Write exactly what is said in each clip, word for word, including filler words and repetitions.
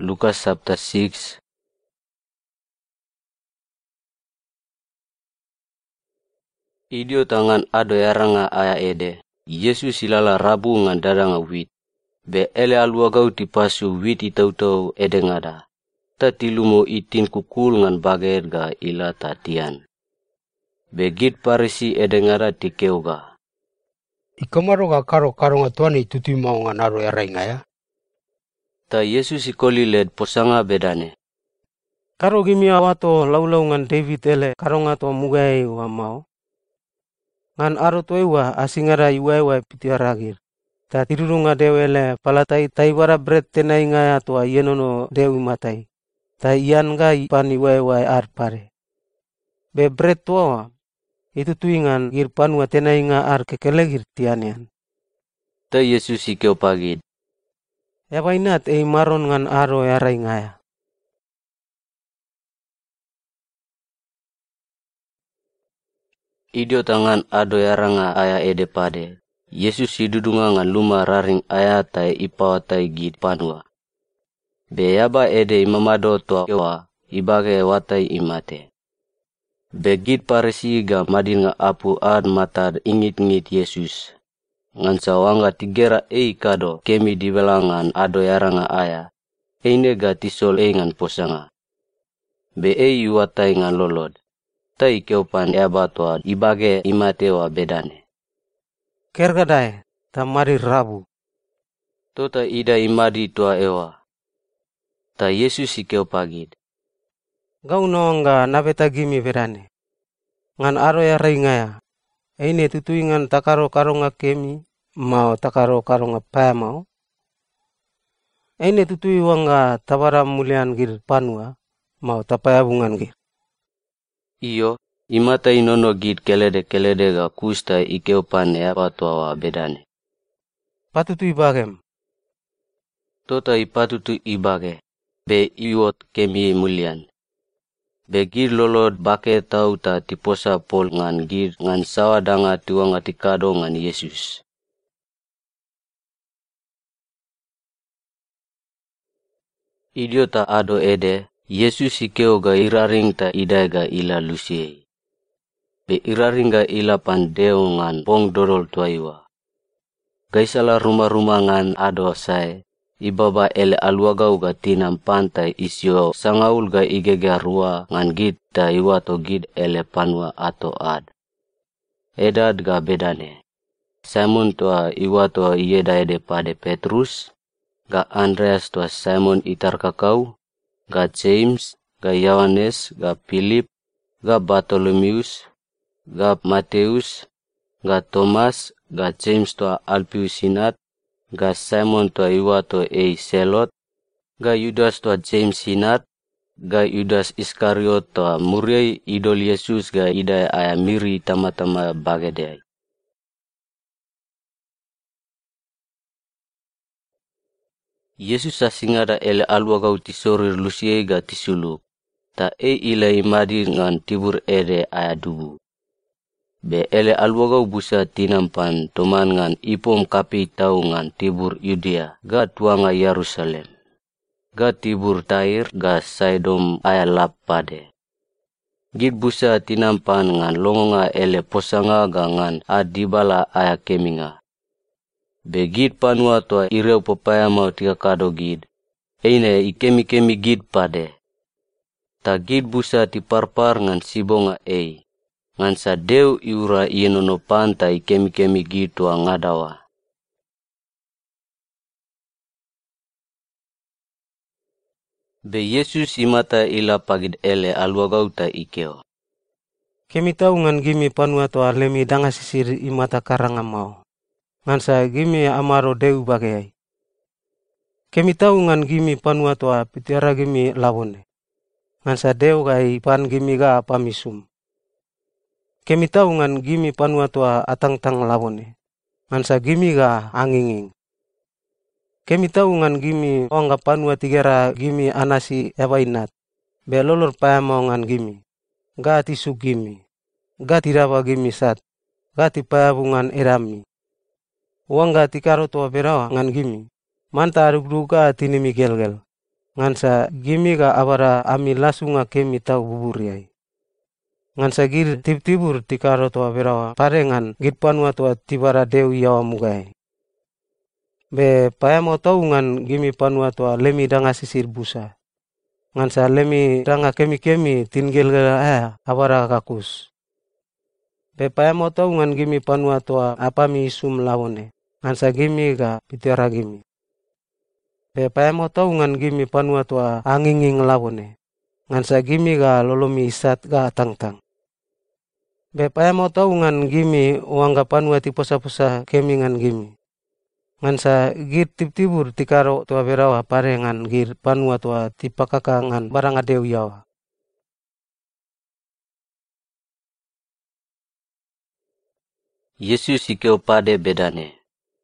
Lukas chapter six. Idio tangan ado yaranga aya ede. Yesus ilala rabu ngan dadanga wit. Be ele aluagau tipasu wit itau-tau ede ngada. Ta tilumo itin kukul ngan baget ga ila tatian. Be git parisi ede ngada tikeuga. Ikamaro ga karo karo nga tuani tutui mau ngan aro yarenga ya. Ta Yesus ikoli led posanga bedane. Karo gimi awato laulau ngan David ele karo nga to mugai wa mau. Ngan aro to ewa asingara iwa-iwa pitiaragir. Ta tirurunga dewele palatai taibara bret tenai nga to yenono dewi matai. Ta ian ga ipan iwa-iwa ar pare. Be bret to itu tuingan gir panua tenai nga ar kekelegir tianian. Ta Yesus ikeo pagid. Ya bainat ei maron ngan aro yarai ngaya. Idio tangan ado yaranga aya ede pade. Yesus hidudunga ngan luma raring aya tai ipawa tai gid panua. Be yaba ede imamado toa ewa ibage watai imate. Be gid parisi ga madin nga apu ad matad ingit-ngit Yesus. Ngan sawanga tigera ei kado kemi dibelangan ado yaranga aya. Eine ga tisol ei ngan posanga. Be ei watai ngan lolod. Tai keupan eba toa ibage imatewa bedane. Kergadai tamari rabu. Tota ida imadi toa ewa. Ta Yesus ikeo pagid. Gau noanga nabeta gimi bedane. Ngan aro yarai ngaya. Eine tutui ngan takaro karonga kemi mau takaro karonga pa mau. Eine tutui wanga tabara mulian gir panua mau tapayabungan gir. Iyo, imata inono gid kelede-kelede ga kusta ikeupan eba toa bedane. Patutu ibagem. Tota ipatutu ibage. Be iwot kemi mulian. Be gid lolod bake tau ta tiposa pol ngan gid ngan sawa danga tiwanga tikado ngan Yesus. Idio ta ado ede, Yesus ikeo ga iraring ta idai ga ila lusiei. Be iraring ga ila pandeo ngan pong dodol tuaiwa. Gaisala rumah-rumah ngan ado sai, ibaba ele aluagau ga tinam pantai isio sangaul ga igege rua ngan gid ta iwato gid ele panua ato ad. Edad ga bedane. Simon toa iwato ieda ede pade Petrus, ga Andreas toa Simon itar kakau, ga James, ga Yohanes, ga Philip, ga Bartolomeus, ga Mateus, ga Thomas, ga James toa Alpius Sinat, ga Simon toa iwato ei Selot, ga Yudas toa James Sinat, ga Yudas Iskariot toa muriai idol Yesus ga idai aya miri tama-tama bagedai. Yesus asingada ele aluagau tisorir lusiei ga tisuluk. Ta e ilai madi ngan tibur ede aya dubu. Be ele aluagau busa tinampan toman ngan ipom kapi tau ngan tibur Yudea ga tuanga Yerusalem. Ga tibur Tair ga Saidom aya lap pade. Gid busa tinampan ngan longonga ele posanga ga ngan adibala aya keminga. Be gid panua toa ireu papaya mau tika kado gid. Eine ikemi-kemi gid pade. Ta gid busa tiparpar ngan sibonga ei. Ngan sa deu iura ienono panta ikemi-kemi gid toa ngadawa. Be Yesus imata ila pagid ele aluagau ta ikeo. Kemi tau ngan gimi panua toa lemi danga sisir imata karanga mau. Ngan sa gimi amaro deu bagay. Kemi tau ngan gimi panua toa pitiara gimi labone. Ngan sa deu gai pan gimi ga pamisum. Kemi tau ngan gimi panua toa atang-tang labone. Ngan sa gimi ga anginging. Kemi tau ngan gimi onga panua tigera gimi anasi ewainat. Be lolor payamau ngan gimi. Ga tisu gimi. Ga tiraba gimi sat. Ga tipayabungan erami. Wanga tikaro toa berawa ngan gimi. Manta arugduga tinimi gel-gel. ngansa gimi ga abara ami lasunga kemi tau buburiai. Ngansa gir tib-tibur tikaro toa berawa parengan gir panua toa tibara deu iawa mugai. Be payamo tau ngan gimi panua toa lemi danga sisir busa. Ngansa lemi danga kemi-kemi tinggal gala eh abara kakus. Be payamo tau ngan gimi panua toa apami isum lawone. Ngansa gimi ga pitera gimi. Be payamo tau ngan gimi panua toa anginging lawone. Ngansa gimi ga lolomi isat ga tang-tang. Be payamo tau ngan gimi uangga panua ti posa-posa kemi ngan gimi. Ngansa gir tib-tibur tikaro toa berawa parengan gir panua toa tipakaka ngan baranga deu yawa. Yesus sikeo pade bedane.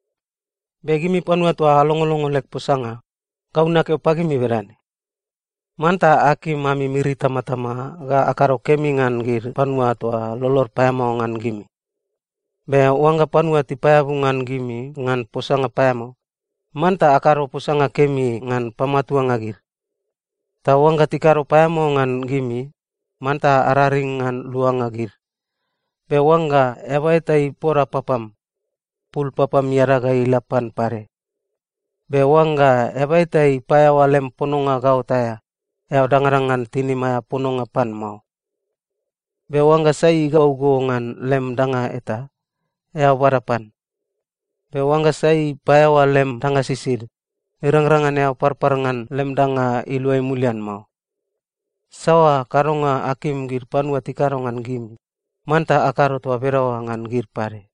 Be gimi panua toa halongolongo lek posanga, kau na keo pagi mi berane. Manta aki mami miri tama-tama ga akaro kemi ngan gir panua toa lolor payamo ngan gimi. Be uangga panua ti payabu ngan gimi ngan posanga payamo. Manta akaro posanga kemi ngan pamatua ngagir. Ta uangga tikaro payamo ngan gimi, manta araring ngan luang ngagir. Be uangga ebaitai pora papam, pul papam yaraga ilapan pare. Be uangga ebaitai payawalem pononga gau taya, eo dangarangan tini maya pononga pan mau. Be uangga sai gau go ngan lem danga eta, eo barapan. Be uangga sai payawalem danga sisir, irang-rangan eo parparangan lem danga iluai mulian mau. Sawa karonga akim gir panua tikarongan gimi, manta akaro tua berawa ngan gir pare.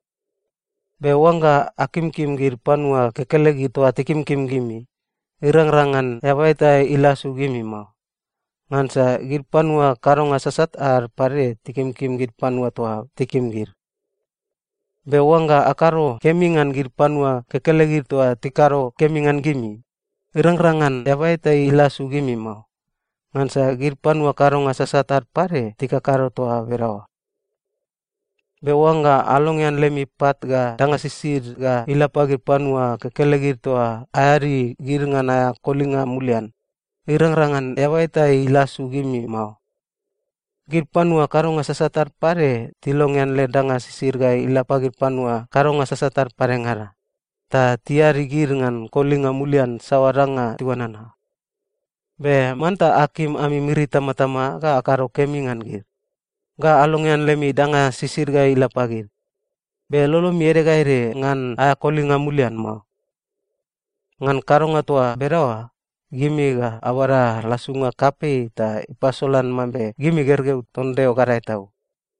Be uangga akim kim gir panua kekelegi tua tikim kim gimi, irang-rangan ebaita ilasu gimi mau. Ngansa gir panua karonga sasat ar pare tikim kim gir panua tua tikim gir. Be uangga akaro kemingan gir panua kekelegi tua tikaro kemingan gimi, irang-rangan ebaita ilasu gimi mau. Ngansa gir panua karonga sasat ar pare tikakaro tua berawa. Be uangga alongian lemi pat ga danga sisir ga ilapa gir panua kekelegi tua ayari gir ngana kolinga mulian, irang-rangan ebaita ilasu gimi mau. Gir panua karonga sasatar pare tilongian le danga sisir ga ilapa gir panua karonga sasatar pare ngara. Ta tiari gir ngan kolinga mulian sawaranga tiwanana. Be manta akim ami miri tama-tama ga akaro kemingan gir. Ga alongian lemi danga sisir ga ilapa gir. Be lolo miere gaire ngan aya kolinga mulian mau. Ngan karonga tua berawa, gimi ga awara lasunga kape ta ipasolan mambe gimi gergeu tondeo garai tau.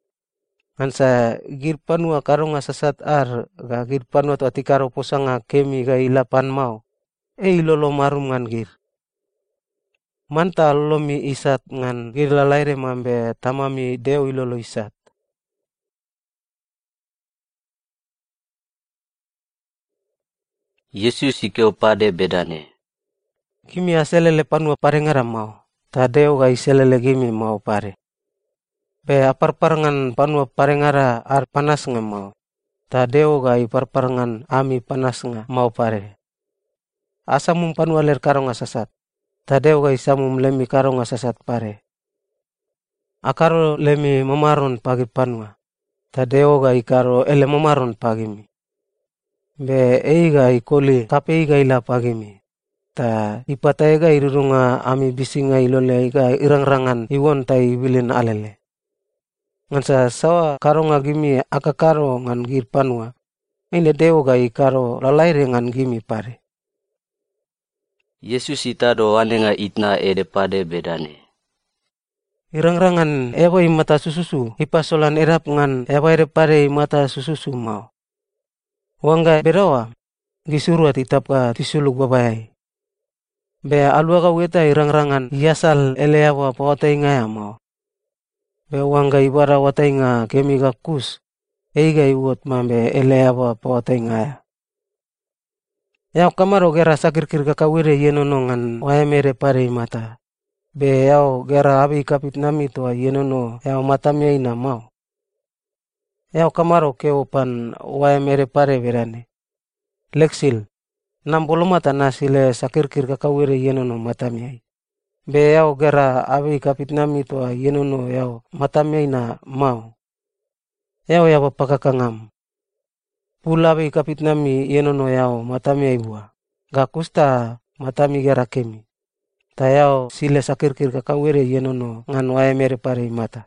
Ngansa gir panua karonga sasat ar ga gir panua tua tikaro posanga kemi ga ilapan mau. E lolo marum ngan gir. Manta lomi isat ngan gir lalaire mambe tamami deo ilolo isat. Yesus sikeo pade bedane. Gimi aselele panua pare ngara mau. Ta deo ga iselele gimi mau pare. Be aparparangan panua pare ngara ar panas nga mau. Ta deo ga iparparangan ami panas nga mau pare. Asamum panua ler karonga sasat. Ta deo ga isamum lemi karonga sasat pare. Akaro lemi mamaron pagi panua. Ta deo ga ikaro ele mamaron pagimi. Be eiga ikoli kape iga ila pagimi. Ta ipataiga irurunga ami bisinga ilole iga irang-rangan iwon tai ibilin alele. Ngansa sawa karonga gimi akakaro ngan gir panua. Ine deo ga ikaro lalaire ngan gimi pare. Yesus itado wanenga itna ede pade bedane. Irang-rangan ewa mata sususu ipasolan erap ngan ewa ere pare mata sususu mau. Wangga berawa gisuru atitap ka tisuluk babayai. Be alua ka weta irang-rangan yasal eleawa pawatai ngaya mau. Be wangga ibara watai nga kemi ka kus eiga iwot mambe eleawa pawatai ngaya. Yau kamaro gera sakir-kir kakawire yenono ngan waemere pare mata. Be yau gera abi kapit nami toa yenono yau matamya ina mau. Yau kamaro keopan waemere pare berane. Leksil, Namboloma tanah sile sakirkir kakawire yenono matamiai. Be yao gera awi kapitnami toa yenono yao matamiai na mau. Yao yaba pakakangam. Pulawi kapitnami yenono yao matamiai bua. Gakusta matami gera kemi. Tayao sile sakirkir kakawire yenono ngan wae mere pare mata.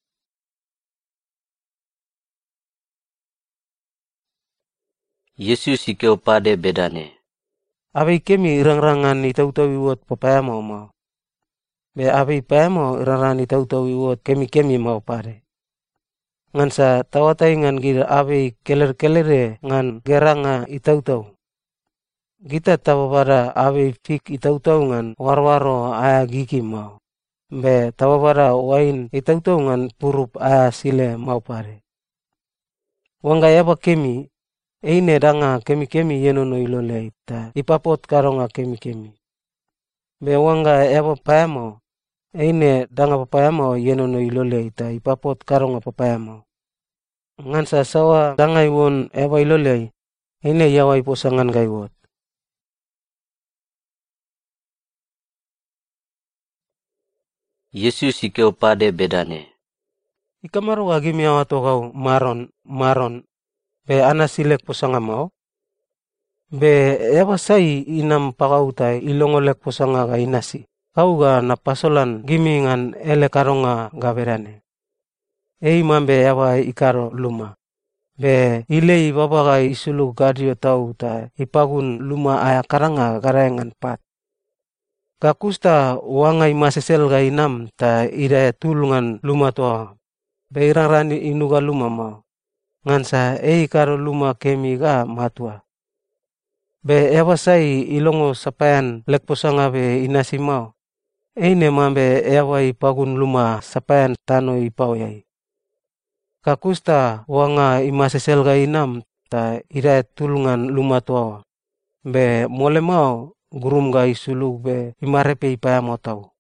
Yesus sikeo pade bedane. Awi kemi irang-rangan itau-tau iwot papaya mau mau. Be awi paya mau irang-rangan itau-tau iwot kemi-kemi mau pare. Ngansa tawatai ngan gira awi keler-kelere ngan geranga itau-tau. Gita tawabara awi fik itau-tau ngan warwaro aya gigi mau. Be tawabara wain itau-tau ngan purup aya sile mau pare. Wangga yaba kemi, eine danga kemi-kemi yenono ilolei ta ipapot karonga kemi-kemi. Be wangga yaba payamo, eine danga papayamo yenono ilolei ta ipapot karonga papayamo. Ngansa sawa danga iwon yaba ilolei, eine yawa iposangan gaiwot. Yesus sikeo pade bedane. Ikamaro agimi awato kau maron, maron, be anasilek posanga mau. Be yaba sai inam pakautai ilongolek posanga ga inasi. Kau ga napasolan gimi ngan ele karonga ga berane. Ei mambe yaba ikaro luma. Be ilei babaga isulu gadio tau ta ipagun luma aya karanga garayangan pat. Kakusta wangai masesel ga inam ta ida tulungan luma toa. Be irang-rani inuga luma mau. Ngansa ei karo luma kemi ga matua. Be yaba sai ilongo sapayan lekposanga be inasi mau. Eine mambe yaba ipagun luma sapayan tano ipau yai. Kakusta wanga imasesel ga inam ta ida tulungan luma toa. Be mole mau gurum ga isuluk be imarepe ipaya mau tau.